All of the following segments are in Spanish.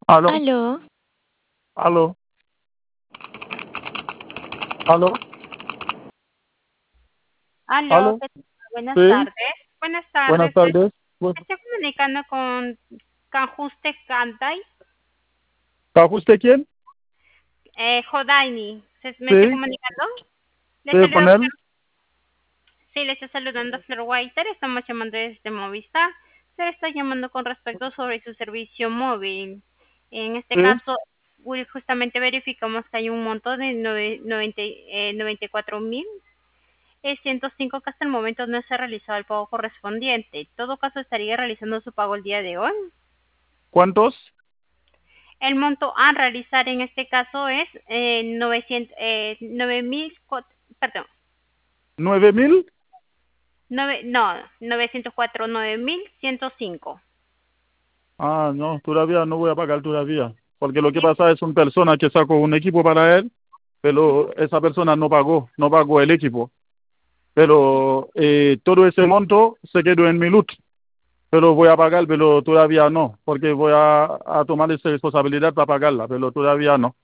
Aló, Aló, aló, aló, Aló, aló. buenas Sí, tardes. Buenas buenas tardes. tardes. Estoy comunicando con Cajuste Kantai, ¿Usted quién? Jodaini. ¿Me estoy Sí, comunicando? Le sí, saludo, con él. sí, le estoy saludando a Flor Whiter. Estamos llamando desde Movistar. Se le está llamando con respecto sobre su servicio móvil. En este Sí. caso, justamente verificamos que hay un monto de 94.000. 105 que hasta el momento no se ha realizado el pago correspondiente. En todo caso, estaría realizando su pago el día de hoy. ¿Cuántos? El monto a realizar en este caso es 9.000, perdón, 9.000. 904, 9.105. Ah, no, todavía no voy a pagar todavía. Porque lo que pasa es una persona que sacó un equipo para él, pero esa persona no pagó el equipo. Pero todo ese monto se quedó en mi luz. Pero voy a pagar, pero todavía no, porque voy a tomar esa responsabilidad para pagarla, pero todavía no.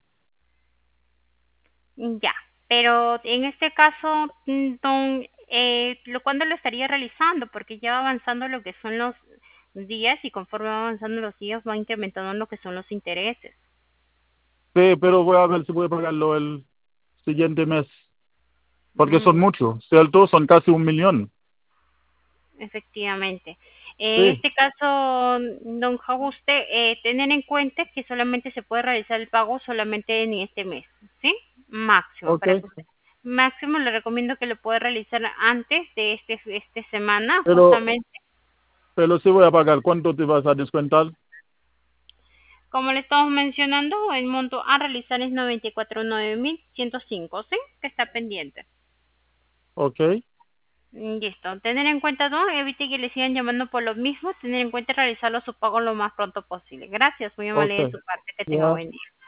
Ya, pero en este caso, ¿cuándo lo estaría realizando? Porque ya va avanzando lo que son los días y conforme va avanzando los días va incrementando lo que son los intereses. Sí, pero voy a ver si puedo pagarlo el siguiente mes. Porque son Mm, muchos, ¿cierto? Son casi 1 millón. Efectivamente. En Sí, este caso, don Jauste, tener en cuenta que solamente se puede realizar el pago solamente en este mes, ¿sí? Máximo, ok. para que usted, máximo le recomiendo que lo pueda realizar antes de este semana, Pero, justamente. pero sí voy a pagar. ¿Cuánto te vas a descuentar? Como le estamos mencionando, el monto a realizar es 94.9.105, ¿sí? Que está pendiente. Ok, Listo. Tener en cuenta, ¿no? Evite que le sigan llamando por lo mismo. Tener en cuenta realizarlo su pago lo más pronto posible. Gracias, muy amable ok. de su parte. Que tenga Ya. buen día.